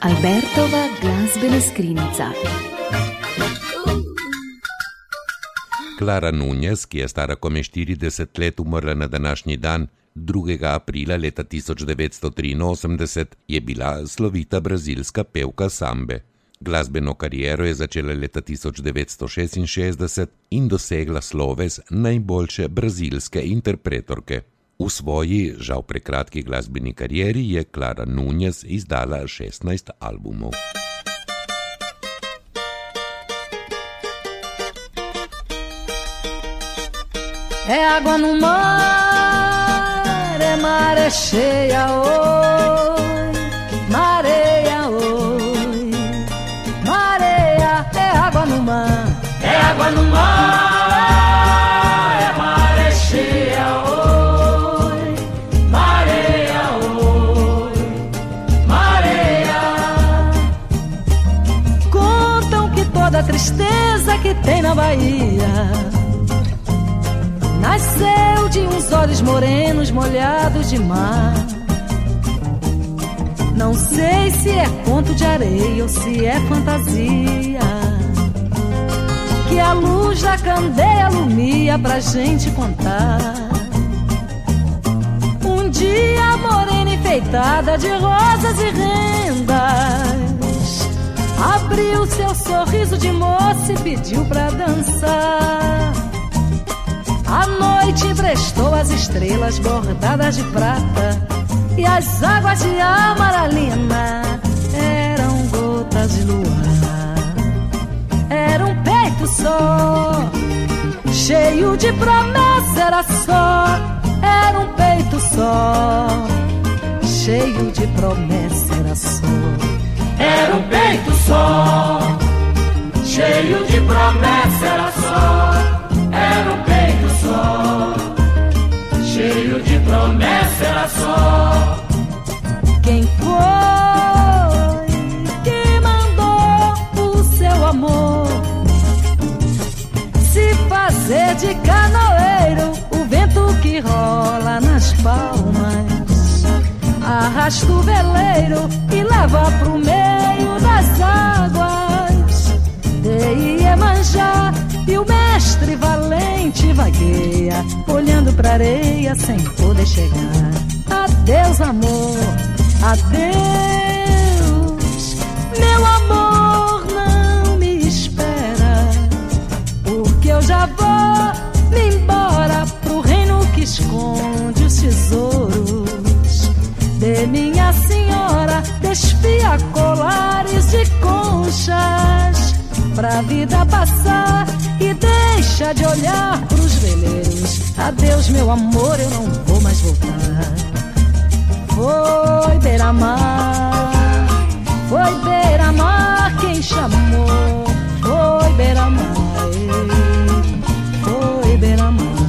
Albertova glazbena skrinjica. Klara Nunes, ki je stara komaj 40 let, umrla na današnji dan, 2. aprila leta 1983, je bila slovita brazilska pevka sambe. Glasbeno kariero je začela leta 1966 in dosegla sloves najboljše brazilske interpretorke. V svoji, žal prekratki glasbeni karieri je Klara Nunes izdala 16 albumov. É água no mar, é maré cheia, oi, mareia, oi, mareia, é água no mar, é água no mar, é maré cheia, oi, mareia, oi, mareia. Contam que toda tristeza que tem na Bahia nasceu de uns olhos morenos molhados de mar. Não sei se é conto de areia ou se é fantasia, que a luz da candeia alumia pra gente contar. Um dia a morena enfeitada de rosas e rendas abriu seu sorriso de moça e pediu pra dançar. A noite emprestou as estrelas bordadas de prata e as águas de amaralina eram gotas de luar. Era um peito só, cheio de promessa, era só. Era um peito só, cheio de promessa, era só. Era um peito só, cheio de promessa, era só. Era um peito só, cheio de promessa, era só. Quem foi que mandou o seu amor se fazer de canoeiro? O vento que rola nas palmas arrasta o veleiro e leva pro meio das águas de Iemanjá. E o mestre valente vagueia, olhando pra areia sem poder chegar. Adeus, amor, adeus. Meu amor, não me espera, porque eu já vou me embora pro reino que esconde os tesouros de minha senhora. Despia colares de conchas pra vida passar e deixa de olhar pros veleiros. Adeus, meu amor, eu não vou mais voltar. Foi beira-mar, foi beira-mar quem chamou. Foi beira-mar, foi beira-mar.